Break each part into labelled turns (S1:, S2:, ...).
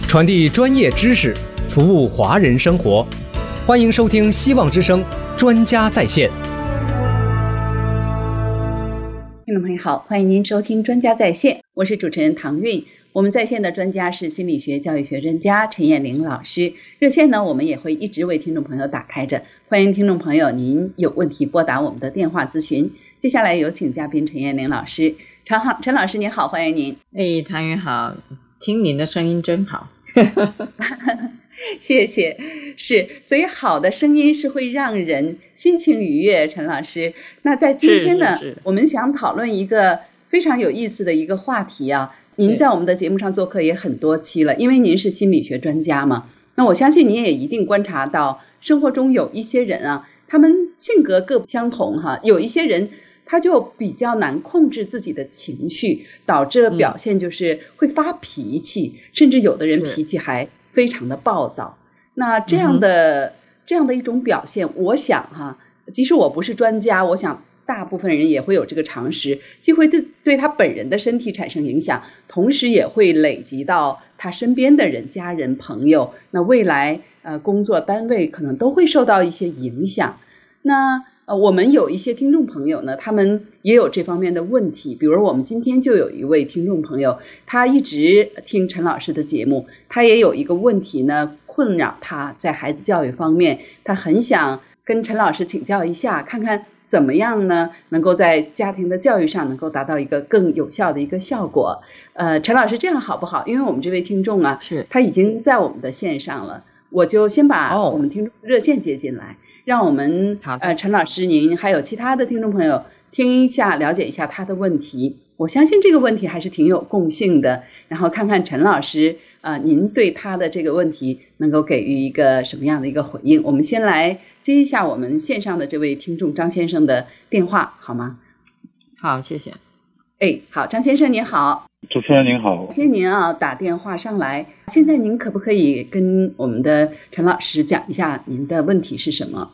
S1: 传递专业知识，服务华人生活。欢迎收听希望之声专家在线。
S2: 听众朋友好，欢迎您收听专家在线，我是主持人唐韵。我们在线的专家是心理学教育学专家陈燕玲老师。热线呢，我们也会一直为听众朋友打开着，欢迎听众朋友您有问题拨打我们的电话咨询。接下来有请嘉宾陈燕玲老师。陈老师您好，欢迎您。
S3: 唐韵好，听您的声音真好。
S2: 谢谢。是，所以好的声音是会让人心情愉悦，陈老师。那在今天呢，我们想讨论一个非常有意思的一个话题啊。您在我们的节目上做客也很多期了，因为您是心理学专家嘛。那我相信您也一定观察到，生活中有一些人啊，他们性格各不相同哈，有一些人他就比较难控制自己的情绪，导致了表现就是会发脾气，甚至有的人脾气还非常的暴躁。那这样的一种表现，我想哈，即使我不是专家，我想大部分人也会有这个常识，既会对他本人的身体产生影响，同时也会累积到他身边的人、家人、朋友，那未来工作单位可能都会受到一些影响。那我们有一些听众朋友呢，他们也有这方面的问题，比如我们今天就有一位听众朋友，他一直听陈老师的节目，他也有一个问题呢困扰他在孩子教育方面，他很想跟陈老师请教一下，看看怎么样呢能够在家庭的教育上能够达到一个更有效的一个效果。陈老师这样好不好？因为我们这位听众啊，他已经在我们的线上了，我就先把我们听众热线接进来，让我们陈老师您还有其他的听众朋友听一下，了解一下他的问题。我相信这个问题还是挺有共性的，然后看看陈老师您对他的这个问题能够给予一个什么样的一个回应。我们先来接一下我们线上的这位听众张先生的电话好吗？
S3: 好，谢谢。
S2: 好，张先生您好。
S4: 主持人您好，
S2: 谢谢您打电话上来。现在您可不可以跟我们的陈老师讲一下您的问题是什么？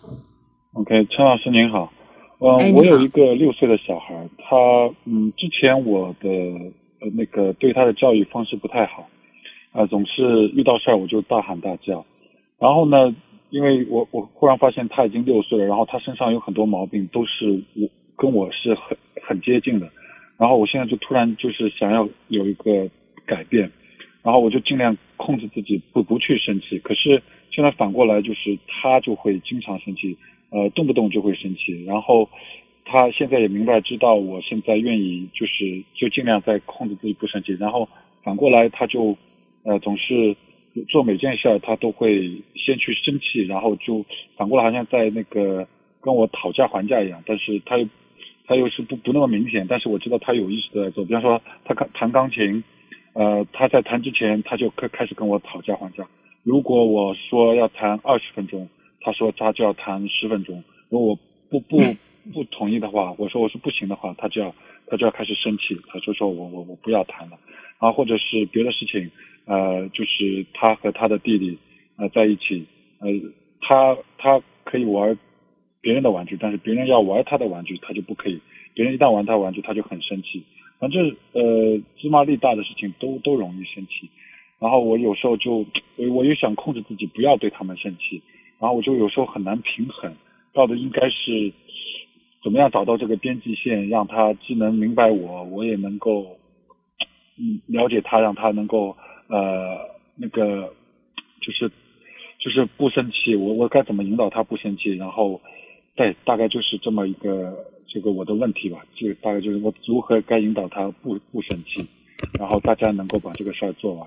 S4: OK， 陈老师您好。我有一个6岁的小孩，他之前我的那个对他的教育方式不太好，总是遇到事儿我就大喊大叫。然后呢，因为我忽然发现他已经6岁了，然后他身上有很多毛病都是跟我是很接近的。然后我现在就突然就是想要有一个改变，然后我就尽量控制自己不去生气。可是现在反过来就是他就会经常生气，动不动就会生气。然后他现在也明白知道我现在愿意就尽量在控制自己不生气。然后反过来他就总是做每件事他都会先去生气，然后就反过来好像在那个跟我讨价还价一样，但是他又是不那么明显，但是我知道他有意识的在做。比方说他弹钢琴，他在弹之前他就开始跟我讨价还价。如果我说要弹20分钟，他说他就要弹10分钟。如果我不同意的话，我说我是不行的话，他就要开始生气，他就说我不要弹了。然后或者是别的事情，就是他和他的弟弟在一起，他可以玩别人的玩具，但是别人要玩他的玩具他就不可以，别人一旦玩他的玩具他就很生气。反正芝麻粒大的事情都容易生气。然后我有时候我又想控制自己不要对他们生气，然后我就有时候很难平衡，到底应该是怎么样找到这个边际线，让他既能明白我也能够了解他，让他能够那个就是不生气。我该怎么引导他不生气？然后对，大概就是这么一个这个我的问题吧。这个大概就是我如何该引导他不生气，然后大家能够把这个事儿做完。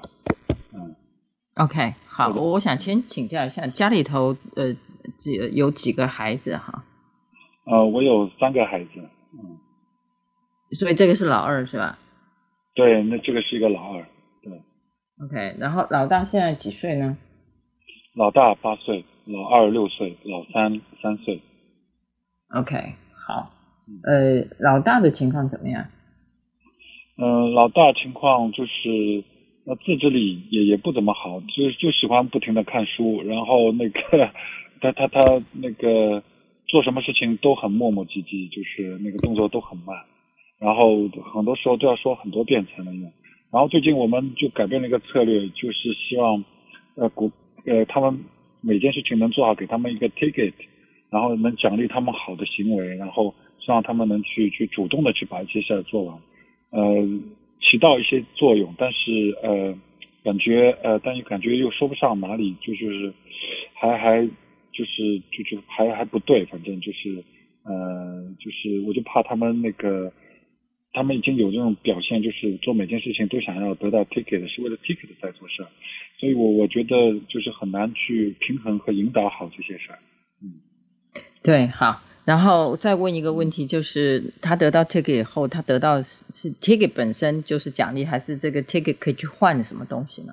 S3: OK， 好，我想先请教一下，家里头有几个孩子哈？
S4: 我有3个孩子。
S3: 所以这个是老二是吧？
S4: 对，那这个是一个老二。对。
S3: OK， 然后老大现在几岁呢？
S4: 老大8岁，老二6岁，老三3岁。
S3: OK， 好。老大的情况怎么样？
S4: 老大情况就是自制力也不怎么好，就喜欢不停的看书，然后那个他那个做什么事情都很磨磨唧唧，就是那个动作都很慢，然后很多时候都要说很多遍才能用。然然后最近我们就改变了一个策略，就是希望他们每件事情能做好，给他们一个 ticket， 然后能奖励他们好的行为，然后希望他们能去主动的去把一些事儿做完，起到一些作用，但是感觉又说不上哪里，就是还不对，反正就是我就怕他们他们已经有这种表现，就是做每件事情都想要得到 ticket， 是为了 ticket 在做事，所以我觉得就是很难去平衡和引导好这些事儿。
S3: 对，好，然后再问一个问题，就是他得到 ticket 以后，他得到是 ticket 本身就是奖励，还是这个 ticket 可以去换什么东西呢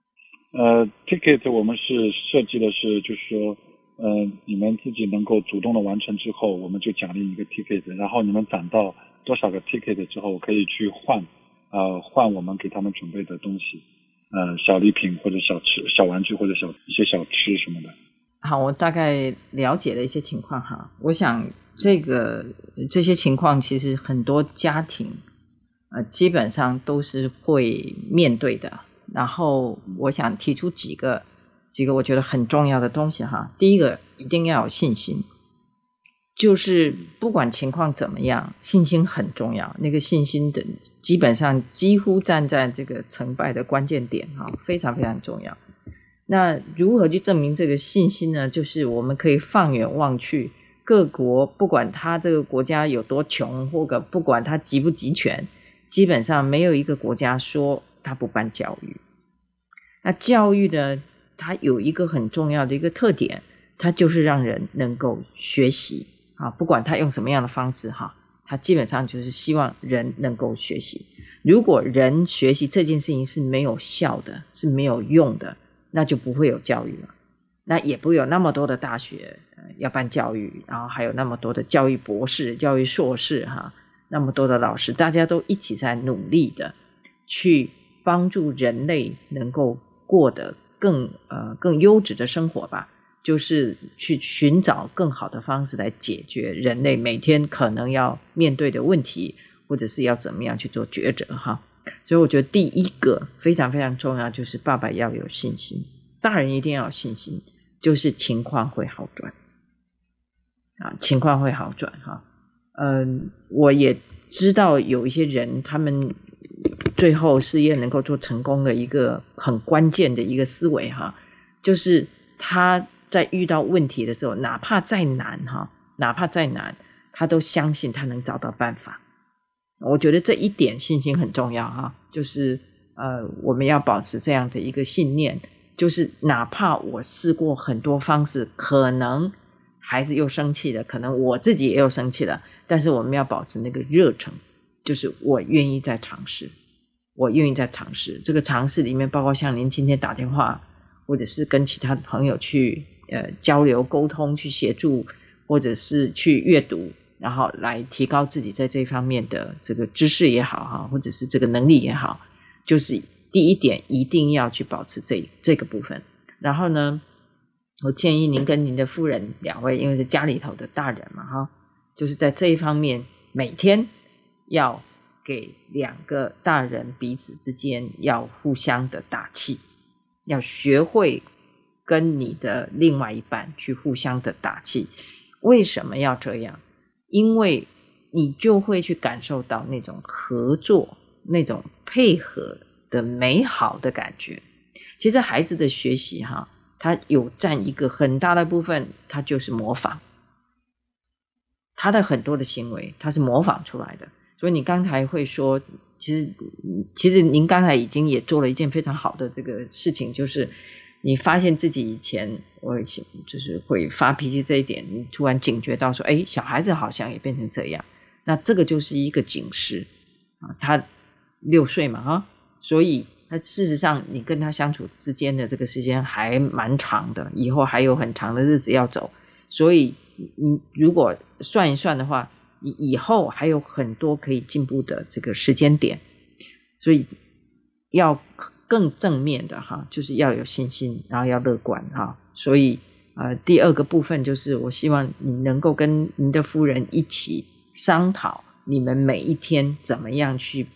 S4: ？ticket 我们是设计的是，就是说，你们自己能够主动的完成之后，我们就奖励一个 ticket， 然后你们攒到多少个 ticket 之后，可以去换我们给他们准备的东西，小礼品或者小玩具或者一些小吃什么的。
S3: 好，我大概了解了一些情况哈。我想这些情况其实很多家庭基本上都是会面对的。然后我想提出几个我觉得很重要的东西哈。第一个，一定要有信心，就是不管情况怎么样，信心很重要。那个信心的基本上几乎站在这个成败的关键点哈，非常非常重要。那如何去证明这个信心呢？就是我们可以放眼望去，各国不管他这个国家有多穷，或者不管他集不集权，基本上没有一个国家说他不办教育。那教育呢，它有一个很重要的一个特点，它就是让人能够学习不管他用什么样的方式他基本上就是希望人能够学习。如果人学习这件事情是没有效的，是没有用的，那就不会有教育了，那也不会有那么多的大学要办教育，然后还有那么多的教育博士、教育硕士那么多的老师，大家都一起在努力的去帮助人类能够过得更优质的生活吧，就是去寻找更好的方式来解决人类每天可能要面对的问题，或者是要怎么样去做抉择所以我觉得第一个非常非常重要，就是爸爸要有信心，大人一定要有信心，就是情况会好转情况会好转我也知道有一些人，他们最后事业能够做成功的一个很关键的一个思维就是他在遇到问题的时候，哪怕再难他都相信他能找到办法。我觉得这一点信心很重要就是我们要保持这样的一个信念，就是哪怕我试过很多方式，可能孩子又生气了，可能我自己也有生气了，但是我们要保持那个热忱，就是我愿意再尝试，这个尝试里面包括像您今天打电话，或者是跟其他的朋友去交流沟通，去协助，或者是去阅读，然后来提高自己在这方面的这个知识也好或者是这个能力也好，就是第一点一定要去保持这个部分。然后呢，我建议您跟您的夫人两位，因为是家里头的大人嘛就是在这一方面每天要给两个大人彼此之间要互相的打气，要学会跟你的另外一半去互相的打气。为什么要这样？因为你就会去感受到那种合作、那种配合的美好的感觉。其实孩子的学习他有占一个很大的部分，他就是模仿，他的很多的行为他是模仿出来的。所以你刚才会说，其实您刚才已经也做了一件非常好的这个事情，就是你发现自己以前就是会发脾气这一点，你突然警觉到说小孩子好像也变成这样，那这个就是一个警示他6岁嘛所以他事实上你跟他相处之间的这个时间还蛮长的，以后还有很长的日子要走，所以你如果算一算的话，你以后还有很多可以进步的这个时间点，所以要更正面的就是要有信心，然后要乐观所以第二个部分就是我希望你能够跟您的夫人一起商讨，你们每一天怎么样去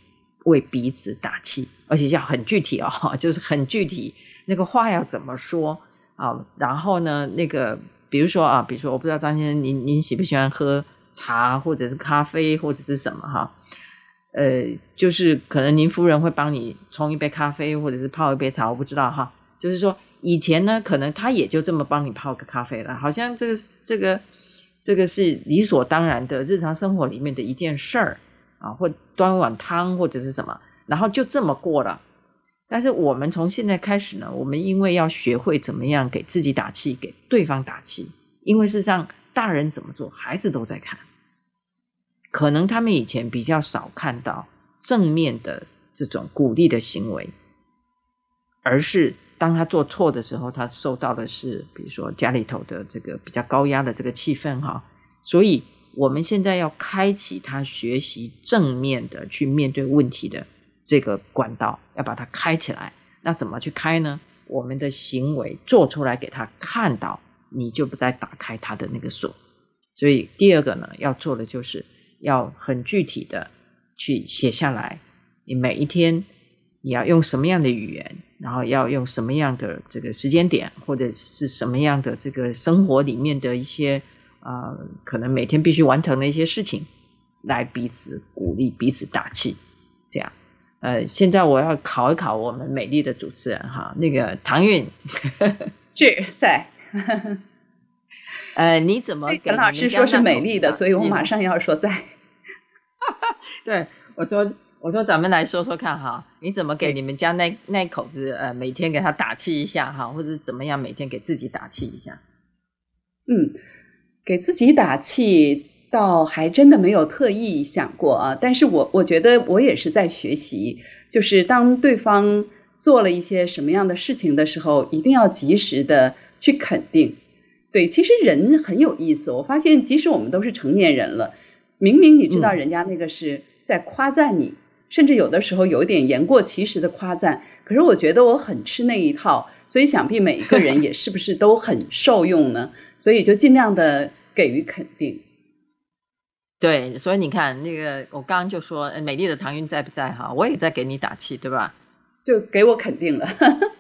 S3: 为彼此打气，而且要很具体就是很具体，那个话要怎么说啊？然后呢，那个比如说我不知道张先生您喜不喜欢喝茶或者是咖啡或者是什么就是可能您夫人会帮你冲一杯咖啡或者是泡一杯茶，我不知道就是说以前呢可能他也就这么帮你泡个咖啡了，好像这个是理所当然的日常生活里面的一件事儿或端碗汤或者是什么，然后就这么过了。但是我们从现在开始呢，我们因为要学会怎么样给自己打气，给对方打气，因为事实上大人怎么做孩子都在看，可能他们以前比较少看到正面的这种鼓励的行为，而是当他做错的时候，他受到的是比如说家里头的这个比较高压的这个气氛所以我们现在要开启他学习正面的去面对问题的这个管道，要把它开起来。那怎么去开呢？我们的行为做出来给他看到，你就不再打开他的那个锁。所以第二个呢，要做的就是要很具体的去写下来，你每一天你要用什么样的语言，然后要用什么样的这个时间点，或者是什么样的这个生活里面的一些可能每天必须完成的一些事情，来彼此鼓励彼此打气。这样现在我要考一考我们美丽的主持人那个唐韵
S2: 是在
S3: 你怎么给
S2: 陈老师说是美丽的，所以我马上要说在
S3: 对，我说咱们来说说看你怎么给你们家那口子每天给他打气一下或者怎么样每天给自己打气一下。
S2: 给自己打气倒还真的没有特意想过但是我觉得我也是在学习，就是当对方做了一些什么样的事情的时候，一定要及时的去肯定。对，其实人很有意思，我发现即使我们都是成年人了，明明你知道人家那个是在夸赞你，甚至有的时候有一点言过其实的夸赞，可是我觉得我很吃那一套，所以想必每一个人也是不是都很受用呢？所以就尽量的给予肯定。
S3: 对，所以你看那个我刚刚就说美丽的唐韵在不在我也在给你打气，对吧？
S2: 就给我肯定了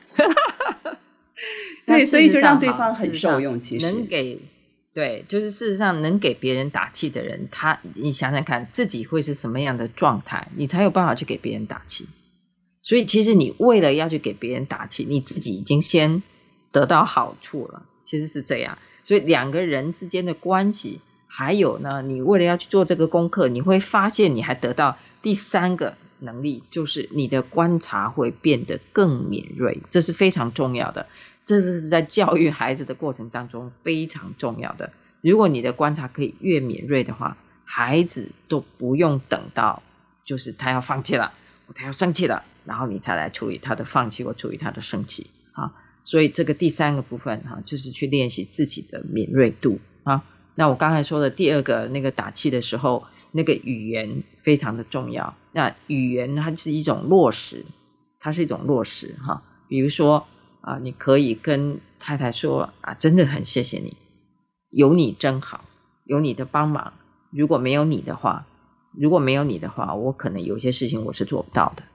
S2: 对，所以就让对方很受用。其实
S3: 能给对，就是事实上能给别人打气的人，你想想看自己会是什么样的状态，你才有办法去给别人打气。所以其实你为了要去给别人打气，你自己已经先得到好处了，其实是这样。所以两个人之间的关系，还有呢，你为了要去做这个功课，你会发现你还得到第三个能力，就是你的观察会变得更敏锐，这是非常重要的，这是在教育孩子的过程当中非常重要的。如果你的观察可以越敏锐的话，孩子都不用等到就是他要放弃了，他要生气了，然后你才来处理他的放弃或处理他的生气所以这个第三个部分就是去练习自己的敏锐度那我刚才说的第二个那个打气的时候，那个语言非常的重要。那语言它是一种落实，它是一种落实比如说你可以跟太太说真的很谢谢你，有你真好，有你的帮忙，如果没有你的话，我可能有些事情我是做不到的。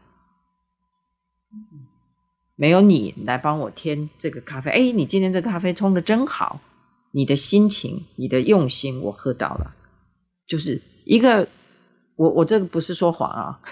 S3: 没有你来帮我添这个咖啡，你今天这个咖啡冲得真好，你的心情你的用心我喝到了。就是一个我这个不是说谎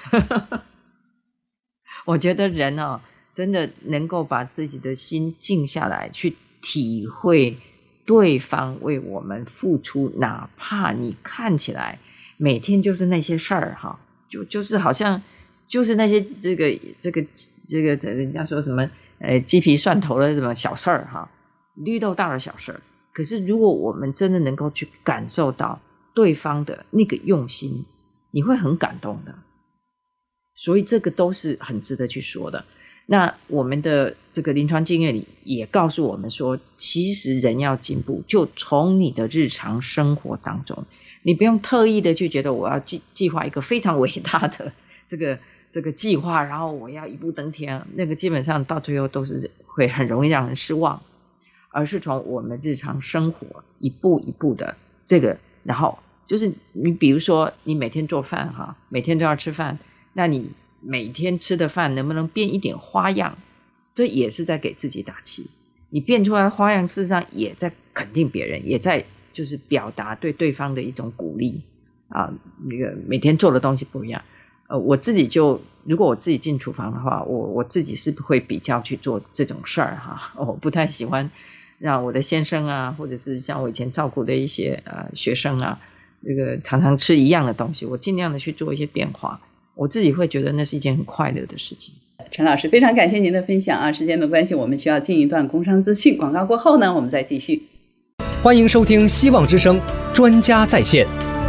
S3: 我觉得人真的能够把自己的心静下来，去体会对方为我们付出，哪怕你看起来每天就是那些事儿就是好像就是那些这个人家说什么鸡皮蒜头的什么小事儿绿豆大的小事儿，可是如果我们真的能够去感受到对方的那个用心，你会很感动的。所以这个都是很值得去说的。那我们的这个临床经验里也告诉我们说，其实人要进步，就从你的日常生活当中，你不用特意的去觉得我要计划一个非常伟大的这个计划，然后我要一步登天，那个基本上到最后都是会很容易让人失望，而是从我们日常生活一步一步的这个，然后就是你比如说你每天做饭每天都要吃饭，那你每天吃的饭能不能变一点花样，这也是在给自己打气。你变出来的花样事实上也在肯定别人，也在就是表达对对方的一种鼓励啊。那个每天做的东西不一样，我自己如果我自己进厨房的话，我自己是会比较去做这种事儿哈。我不太喜欢让我的先生啊，或者是像我以前照顾的一些学生啊，这个常常吃一样的东西，我尽量的去做一些变化，我自己会觉得那是一件很快乐的事情。
S2: 陈老师非常感谢您的分享啊，时间的关系我们需要进一段工商资讯，广告过后呢我们再继续。
S1: 欢迎收听希望之声专家在线。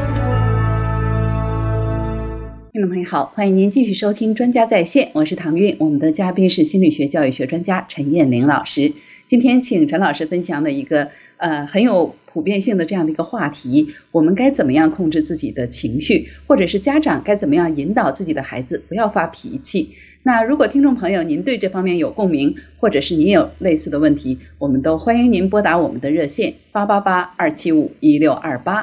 S2: 听众朋友好，欢迎您继续收听专家在线，我是唐韵，我们的嘉宾是心理学教育学专家陈燕玲老师。今天请陈老师分享的一个很有普遍性的这样的一个话题，我们该怎么样控制自己的情绪，或者是家长该怎么样引导自己的孩子不要发脾气。那如果听众朋友您对这方面有共鸣，或者是您有类似的问题，我们都欢迎您拨打我们的热线888-275-1628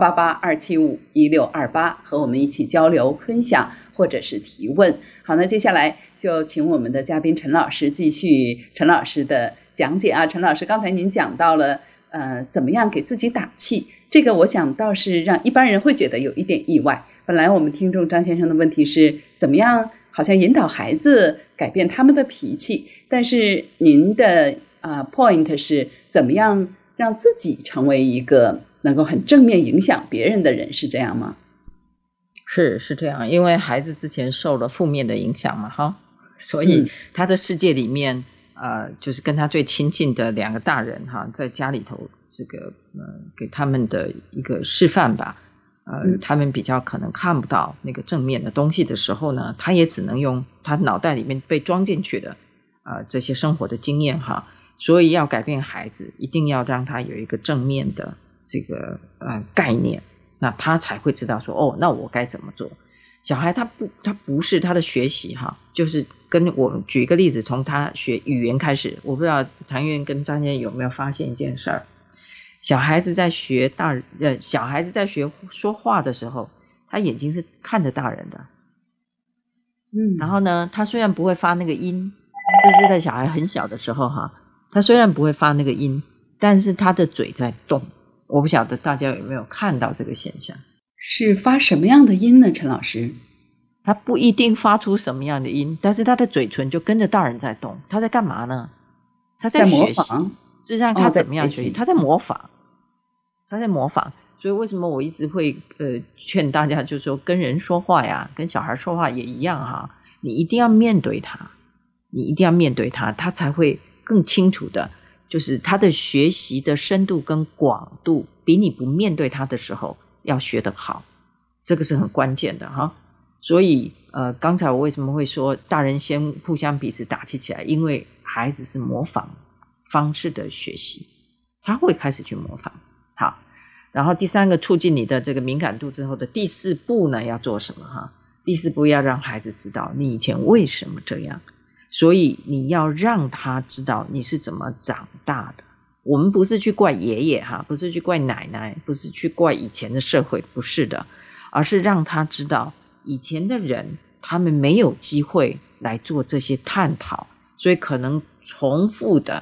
S2: 888-275-1628和我们一起交流分享或者是提问。好，那接下来就请我们的嘉宾陈老师继续陈老师的讲解啊。陈老师，刚才您讲到了怎么样给自己打气，这个我想倒是让一般人会觉得有一点意外。本来我们听众张先生的问题是怎么样好像引导孩子改变他们的脾气，但是您的point 是怎么样让自己成为一个能够很正面影响别人的人，是这样吗？
S3: 是这样，因为孩子之前受了负面的影响嘛哈，所以他的世界里面就是跟他最亲近的两个大人哈，在家里头这个给他们的一个示范吧。他们比较可能看不到那个正面的东西的时候呢，他也只能用他脑袋里面被装进去的这些生活的经验哈。所以要改变孩子，一定要让他有一个正面的这个概念，那他才会知道说那我该怎么做。小孩他不是他的学习哈，就是跟我举一个例子，从他学语言开始，我不知道谭院跟张先生有没有发现一件事儿。小孩子在学说话的时候，他眼睛是看着大人的。然后呢，他虽然不会发那个音，这是在小孩很小的时候哈，他虽然不会发那个音，但是他的嘴在动。我不晓得大家有没有看到这个现象？
S2: 是发什么样的音呢，陈老师？
S3: 他不一定发出什么样的音，但是他的嘴唇就跟着大人在动。他在干嘛呢？他在
S2: 模仿。
S3: 事实上他怎么样学习？他在模仿。所以为什么我一直会劝大家，就是说跟人说话呀，跟小孩说话也一样哈，你一定要面对他，他才会更清楚的，就是他的学习的深度跟广度比你不面对他的时候要学得好，这个是很关键的哈。所以刚才我为什么会说大人先互相彼此打气起来，因为孩子是模仿方式的学习，他会开始去模仿。好，然后第三个促进你的这个敏感度之后的第四步呢，要做什么哈？第四步要让孩子知道你以前为什么这样，所以你要让他知道你是怎么长大的。我们不是去怪爷爷哈，不是去怪奶奶，不是去怪以前的社会，不是的，而是让他知道以前的人他们没有机会来做这些探讨，所以可能重复的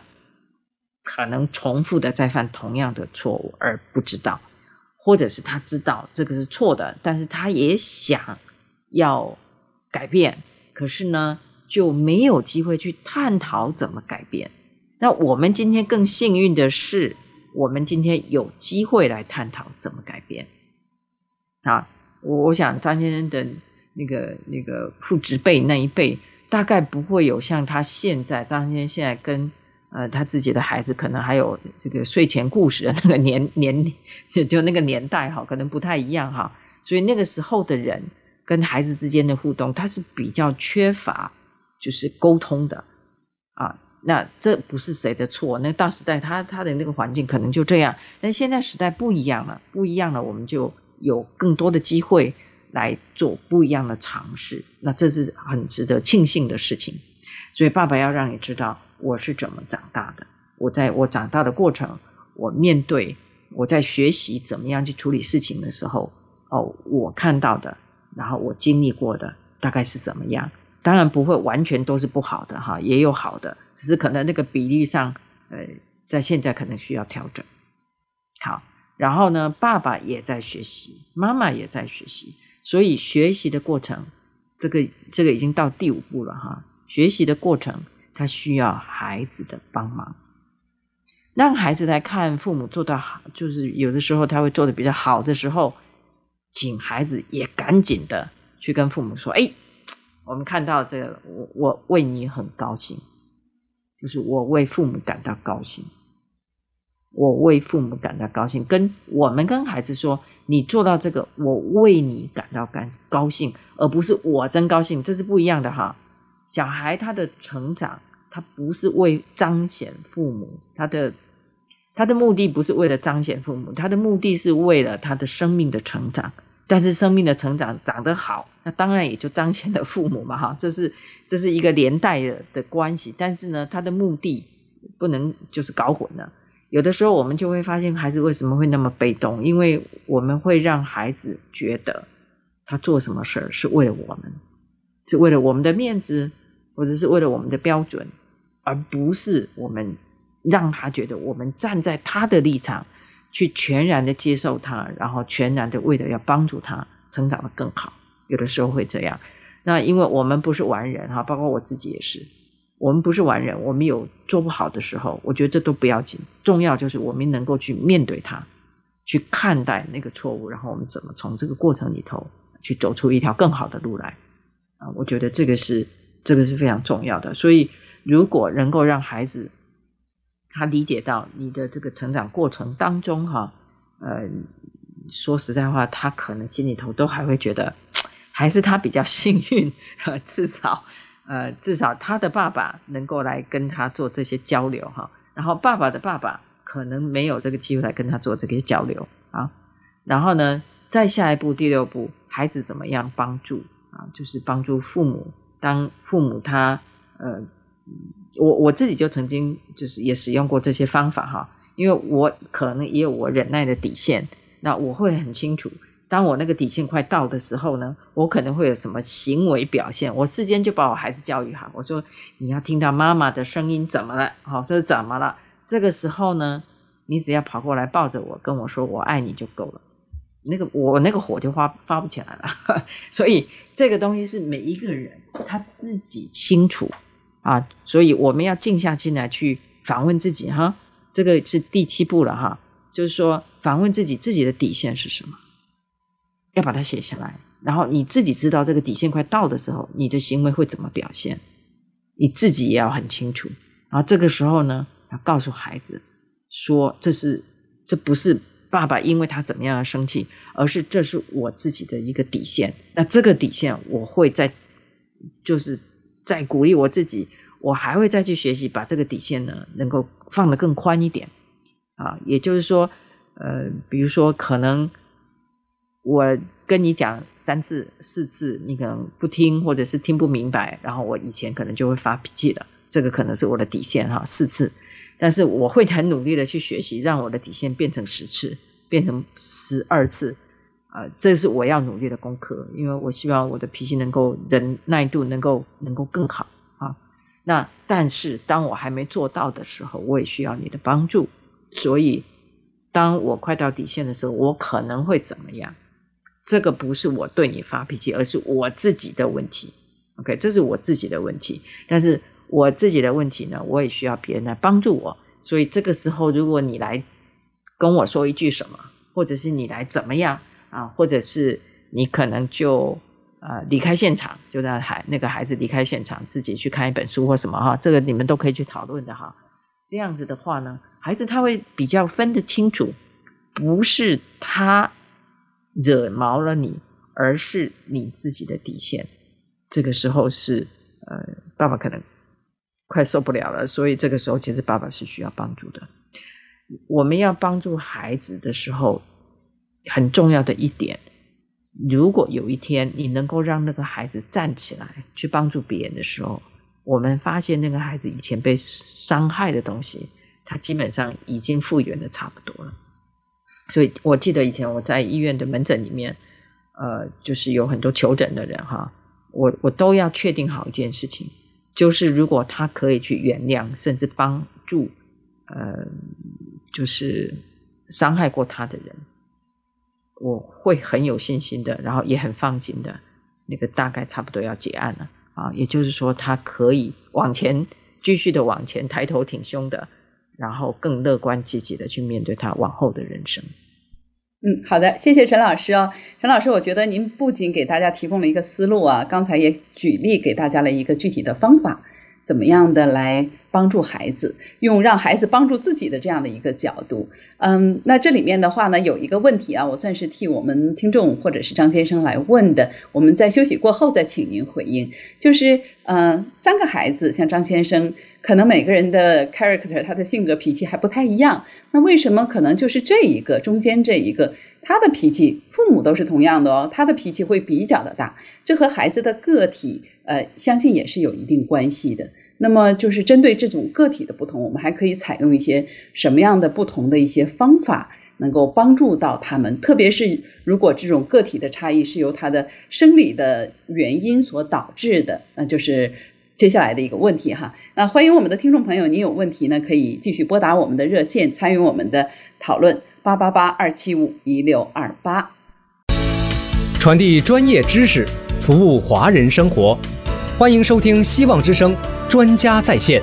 S3: 在犯同样的错误而不知道，或者是他知道这个是错的，但是他也想要改变，可是呢就没有机会去探讨怎么改变。那我们今天更幸运的是，我们今天有机会来探讨怎么改变。我想张先生的那个父执辈那一辈大概不会有像他现在张先生现在跟他自己的孩子可能还有这个睡前故事的那个就那个年代哈，可能不太一样哈。所以那个时候的人跟孩子之间的互动，他是比较缺乏就是沟通的那这不是谁的错，那大时代他的那个环境可能就这样，但现在时代不一样了，我们就有更多的机会来做不一样的尝试，那这是很值得庆幸的事情。所以爸爸要让你知道我是怎么长大的，我在我长大的过程，我面对我在学习怎么样去处理事情的时候我看到的，然后我经历过的， 大概是什么样。当然不会完全都是不好的哈，也有好的，只是可能那个比例上在现在可能需要调整。好，然后呢，爸爸也在学习，妈妈也在学习，所以学习的过程这个已经到第5步了哈。学习的过程他需要孩子的帮忙，让孩子来看父母做得好，就是有的时候他会做得比较好的时候，请孩子也赶紧的去跟父母说，我们看到这个，我为你很高兴，就是我为父母感到高兴，我为父母感到高兴，我们跟孩子说，你做到这个，我为你感到高兴，而不是我真高兴，这是不一样的哈。小孩他的成长，他不是为彰显父母，他的目的不是为了彰显父母，他的目的是为了他的生命的成长。但是生命的成长长得好，那当然也就彰显了父母嘛哈，这是一个连带的关系。但是呢，他的目的不能就是搞混了。有的时候我们就会发现孩子为什么会那么被动，因为我们会让孩子觉得他做什么事儿是为了我们，是为了我们的面子，或者是为了我们的标准，而不是我们让他觉得我们站在他的立场去全然的接受他，然后全然的为了要帮助他成长得更好。有的时候会这样。那因为我们不是完人哈，包括我自己也是，我们不是完人，我们有做不好的时候，我觉得这都不要紧，重要就是我们能够去面对它，去看待那个错误，然后我们怎么从这个过程里头去走出一条更好的路来啊，我觉得这个是非常重要的。所以如果能够让孩子他理解到你的这个成长过程当中哈，说实在话，他可能心里头都还会觉得还是他比较幸运，至少他的爸爸能够来跟他做这些交流哈，然后爸爸的爸爸可能没有这个机会来跟他做这个交流啊。然后呢，再下一步第6步，孩子怎么样帮助啊？就是帮助父母，当父母他我自己就曾经就是也使用过这些方法哈，因为我可能也有我忍耐的底线，那我会很清楚，当我那个底线快到的时候呢，我可能会有什么行为表现，我事先就把我孩子教育好，我说你要听到妈妈的声音怎么了，这是怎么了，这个时候呢，你只要跑过来抱着我跟我说我爱你就够了，我那个火就发不起来了所以这个东西是每一个人他自己清楚啊，所以我们要静下心来去访问自己哈，这个是第7步了哈，就是说访问自己的底线是什么，要把它写下来，然后你自己知道这个底线快到的时候，你的行为会怎么表现，你自己也要很清楚。然后这个时候呢，要告诉孩子说，这不是爸爸因为他怎么样的生气，而是这是我自己的一个底线。那这个底线我会就是再鼓励我自己，我还会再去学习把这个底线呢能够放得更宽一点啊。也就是说比如说可能我跟你讲3次4次你可能不听，或者是听不明白，然后我以前可能就会发脾气的，这个可能是我的底线哈，4次，但是我会很努力的去学习让我的底线变成10次，变成12次这是我要努力的功课，因为我希望我的脾气能够忍耐度能够更好啊。那但是当我还没做到的时候，我也需要你的帮助，所以当我快到底线的时候，我可能会怎么样，这个不是我对你发脾气，而是我自己的问题 OK， 这是我自己的问题，但是我自己的问题呢，我也需要别人来帮助我，所以这个时候如果你来跟我说一句什么，或者是你来怎么样或者是你可能就离开现场，就让那个孩子离开现场，自己去看一本书或什么这个你们都可以去讨论的哈。这样子的话呢，孩子他会比较分得清楚，不是他惹毛了你，而是你自己的底线。这个时候是爸爸可能快受不了了，所以这个时候其实爸爸是需要帮助的。我们要帮助孩子的时候，很重要的一点，如果有一天你能够让那个孩子站起来去帮助别人的时候，我们发现那个孩子以前被伤害的东西，他基本上已经复原的差不多了。所以我记得以前我在医院的门诊里面就是有很多求诊的人我都要确定好一件事情，就是如果他可以去原谅甚至帮助就是伤害过他的人，我会很有信心的，然后也很放心的，那个大概差不多要结案了啊。也就是说他可以继续的往前抬头挺胸的，然后更乐观积极的去面对他往后的人生。
S2: 好的，谢谢陈老师哦。陈老师，我觉得您不仅给大家提供了一个思路啊，刚才也举例给大家了一个具体的方法，怎么样的来帮助孩子，用让孩子帮助自己的这样的一个角度。那这里面的话呢，有一个问题啊，我算是替我们听众或者是张先生来问的，我们在休息过后再请您回应。就是3个孩子，像张先生，可能每个人的 character 他的性格脾气还不太一样，那为什么可能就是这一个中间这一个他的脾气，父母都是同样的哦，他的脾气会比较的大，这和孩子的个体相信也是有一定关系的。那么就是针对这种个体的不同，我们还可以采用一些什么样的不同的一些方法，能够帮助到他们，特别是如果这种个体的差异是由他的生理的原因所导致的，那就是接下来的一个问题哈。那欢迎我们的听众朋友，您有问题呢，可以继续拨打我们的热线参与我们的讨论888-275-1628。
S1: 传递专业知识，服务华人生活，欢迎收听希望之声专家在线。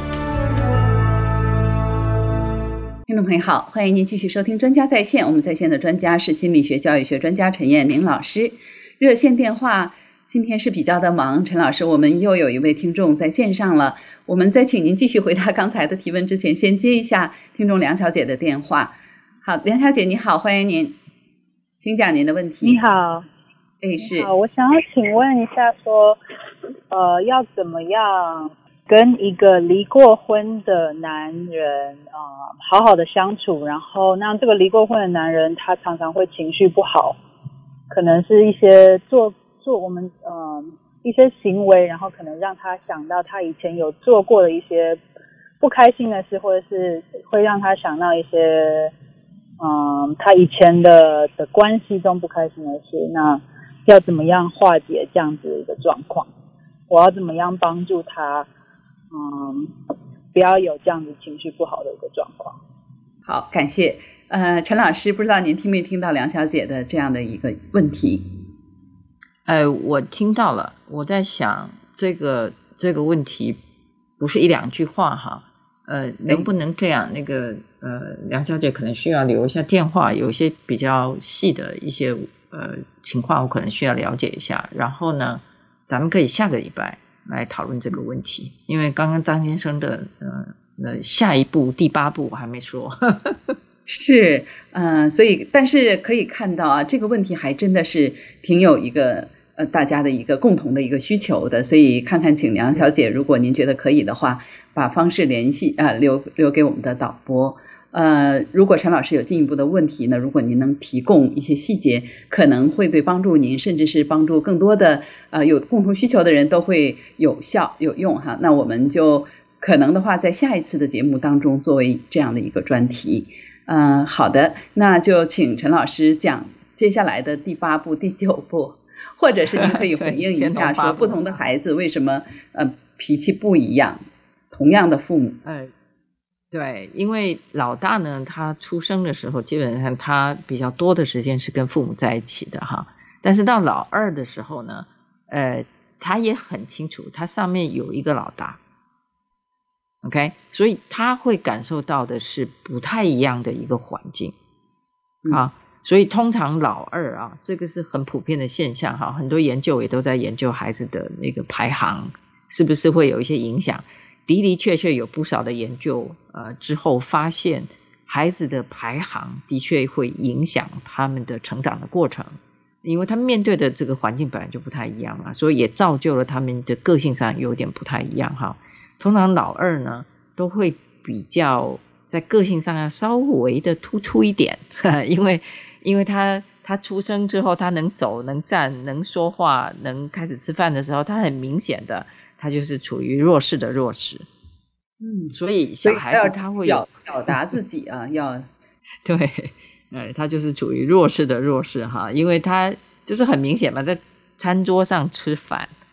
S2: 听众朋友好，欢迎您继续收听专家在线，我们在线的专家是心理学教育学专家陈燕玲老师。热线电话今天是比较的忙，陈老师，我们又有一位听众在线上了，我们在请您继续回答刚才的提问之前，先接一下听众梁小姐的电话。好，梁小姐你好，欢迎您，请讲您的问题。
S5: 你好。
S2: 是。
S5: 好，我想要请问一下说要怎么样跟一个离过婚的男人好好的相处，然后那这个离过婚的男人他常常会情绪不好，可能是一些做我们一些行为，然后可能让他想到他以前有做过的一些不开心的事，或者是会让他想到一些他以前的关系中不开心的事，那要怎么样化解这样子的一个状况？我要怎么样帮助他不要有这样子情绪不好的一个状况？
S2: 好，感谢。陈老师，不知道您听没听到梁小姐的这样的一个问题？
S3: 我听到了，我在想这个问题不是1-2句话哈，能不能这样？那个梁小姐可能需要留一下电话，有一些比较细的一些情况，我可能需要了解一下。然后呢，咱们可以下个礼拜来讨论这个问题，因为刚刚张先生的下一步第8步我还没说。
S2: 是，所以但是可以看到啊，这个问题还真的是挺有一个大家的一个共同的一个需求的，所以看看请梁小姐，如果您觉得可以的话，把方式联系留给我们的导播。如果陈老师有进一步的问题呢，如果您能提供一些细节，可能会对帮助您，甚至是帮助更多的有共同需求的人都会有效有用哈。那我们就可能的话，在下一次的节目当中作为这样的一个专题。好的，那就请陈老师讲接下来的第8步、第9步，或者是您可以回应一下，说不同的孩子为什么脾气不一样，同样的父母。
S3: 对，因为老大呢，他出生的时候基本上他比较多的时间是跟父母在一起的哈，但是到老2的时候呢，他也很清楚，他上面有一个老大。OK， 所以他会感受到的是不太一样的一个环境所以通常老2这个是很普遍的现象哈，很多研究也都在研究孩子的那个排行是不是会有一些影响。的确有不少的研究之后发现孩子的排行的确会影响他们的成长的过程，因为他们面对的这个环境本来就不太一样嘛，所以也造就了他们的个性上有点不太一样哈。通常老2呢都会比较在个性上要稍微的突出一点，因为他出生之后，他能走能站能说话能开始吃饭的时候，他很明显的他就是处于弱势的弱势。所以小孩子他会
S2: 表达自己要
S3: 对，他就是处于弱势的弱势哈，因为他就是很明显嘛，在餐桌上吃饭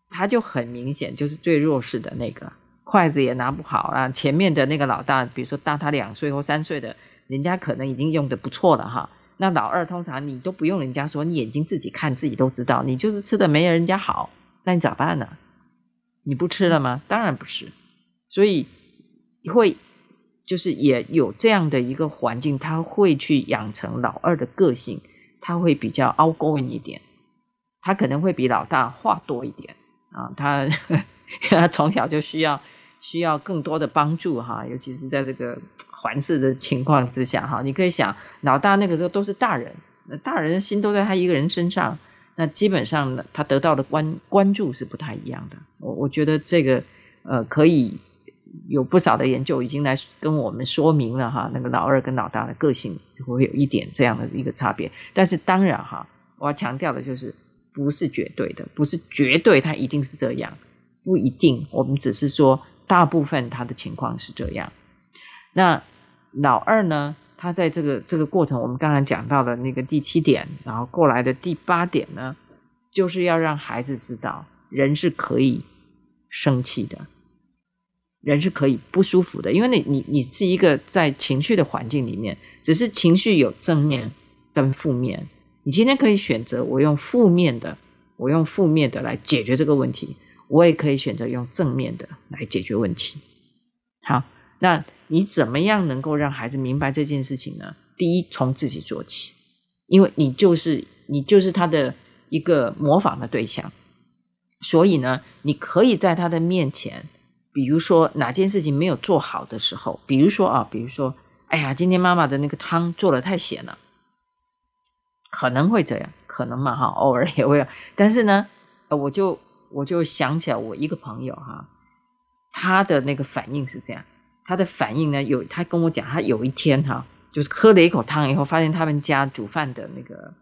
S3: 他就很明显就是最弱势的那个，筷子也拿不好啊，前面的那个老大比如说大他2岁或3岁的，人家可能已经用得不错了哈。那老二通常你都不用人家说，你眼睛自己看自己都知道，你就是吃的没人家好，那你咋办呢？你不吃了吗？当然不是。所以会就是也有这样的一个环境，他会去养成老二的个性，他会比较 outgoing 一点，他可能会比老大话多一点啊，他从小就需要更多的帮助哈，尤其是在这个环视的情况之下哈，你可以想老大那个时候都是大人，大人的心都在他一个人身上，那基本上呢他得到的关注是不太一样的。我觉得这个可以有不少的研究已经来跟我们说明了哈，那个老二跟老大的个性会有一点这样的一个差别。但是当然哈，我要强调的就是不是绝对的，不是绝对他一定是这样，不一定，我们只是说大部分他的情况是这样。那老二呢，他在这个过程，我们刚才讲到的那个第7点，然后过来的第8点呢，就是要让孩子知道人是可以生气的，人是可以不舒服的，因为你是一个在情绪的环境里面，只是情绪有正面跟负面，你今天可以选择我用负面的来解决这个问题，我也可以选择用正面的来解决问题。好，那你怎么样能够让孩子明白这件事情呢？第一，从自己做起，因为你就是他的一个模仿的对象，所以呢你可以在他的面前，比如说哪件事情没有做好的时候，比如说哎呀今天妈妈的那个汤做得太咸了，可能会这样，可能嘛哈，偶尔也会有。但是呢我就想起来我一个朋友哈，他的那个反应是这样，他的反应呢他跟我讲，他有一天哈，就是喝了一口汤以后，发现他们家煮饭的那个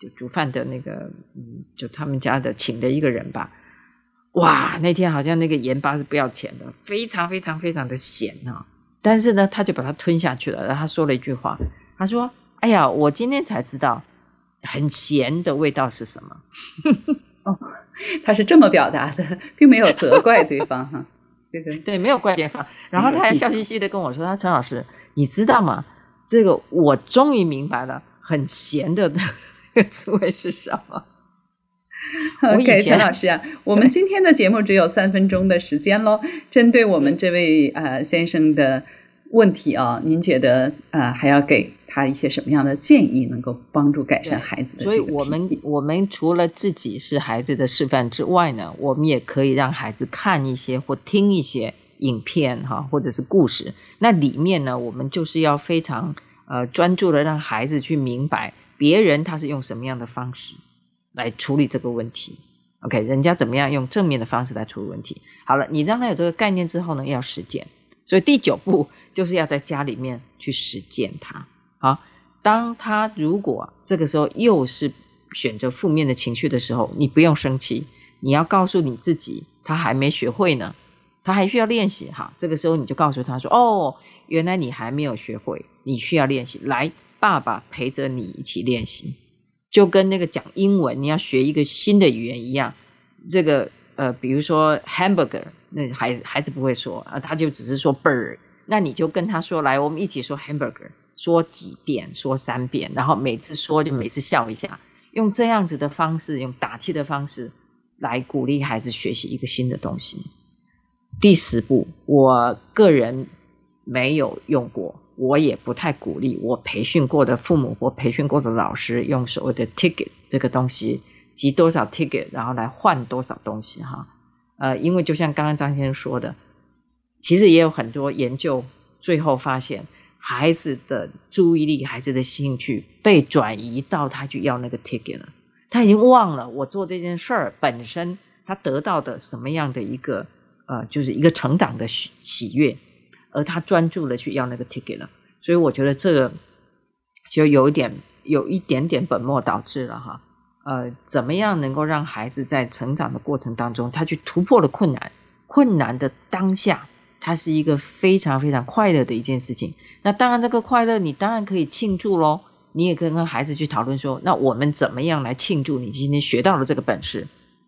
S3: 就他们家的请的一个人吧，哇，那天好像那个盐巴是不要钱的，非常非常非常的咸啊。但是呢他就把它吞下去了，然后他说了一句话，他说哎呀我今天才知道很咸的味道是什么。
S2: 哦，他是这么表达的，并没有责怪对方哈。这个
S3: 对，没有怪对方。然后他还笑嘻嘻的跟我说，他陈老师你知道吗，这个我终于明白了很咸的滋味是什么。
S2: OK， 陈老师啊，我们今天的节目只有3分钟的时间咯，针对我们这位先生的问题啊，您觉得还要给他一些什么样的建议，能够帮助改善孩子的这个脾气？所以
S3: 我们除了自己是孩子的示范之外呢，我们也可以让孩子看一些或听一些影片哈，或者是故事。那里面呢，我们就是要非常专注的让孩子去明白别人他是用什么样的方式来处理这个问题。OK， 人家怎么样用正面的方式来处理问题。好了，你让他有这个概念之后呢，要实践。所以第9步就是要在家里面去实践它。好，当他如果这个时候又是选择负面的情绪的时候，你不用生气，你要告诉你自己他还没学会呢，他还需要练习。好，这个时候你就告诉他说，哦，原来你还没有学会，你需要练习，来，爸爸陪着你一起练习。就跟那个讲英文你要学一个新的语言一样，这个比如说 hamburger， 那孩子不会说他就只是说 bird， 那你就跟他说，来我们一起说 hamburger， 说几遍，说3遍，然后每次说就每次笑一下，用这样子的方式，用打气的方式来鼓励孩子学习一个新的东西。第10步我个人没有用过，我也不太鼓励我培训过的父母或培训过的老师用所谓的 ticket 这个东西，集多少 ticket 然后来换多少东西哈。因为就像刚刚张先生说的，其实也有很多研究最后发现孩子的注意力，孩子的兴趣被转移到他去要那个 ticket 了，他已经忘了我做这件事儿本身他得到的什么样的一个就是一个成长的喜悦，而他专注的去要那个 ticket 了。所以我觉得这个就有一点点本末倒置了哈。怎么样能够让孩子在成长的过程当中，他去突破了困难的当下，它是一个非常非常快乐的一件事情。那当然这个快乐你当然可以庆祝咯，你也可以跟孩子去讨论说，那我们怎么样来庆祝你今天学到了这个本事，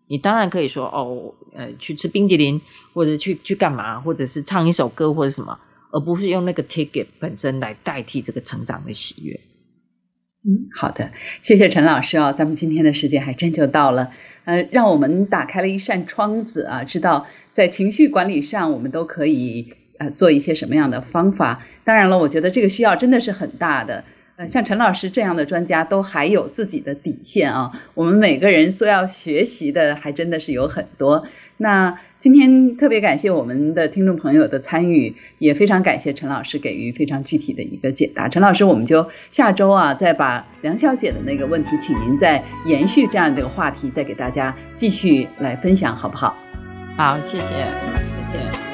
S3: 你当然可以说去吃冰淇淋，或者去干嘛，或者是唱一首歌或者什么，而不是用那个 ticket 本身来代替这个成长的喜悦。
S2: 好的，谢谢陈老师咱们今天的时间还真就到了，让我们打开了一扇窗子啊，知道在情绪管理上我们都可以做一些什么样的方法。当然了，我觉得这个需要真的是很大的，像陈老师这样的专家都还有自己的底线啊，我们每个人所要学习的还真的是有很多。那今天特别感谢我们的听众朋友的参与，也非常感谢陈老师给予非常具体的一个解答。陈老师，我们就下周再把梁小姐的那个问题，请您再延续这样的一个话题，再给大家继续来分享，好不好？
S3: 好，谢谢，再见。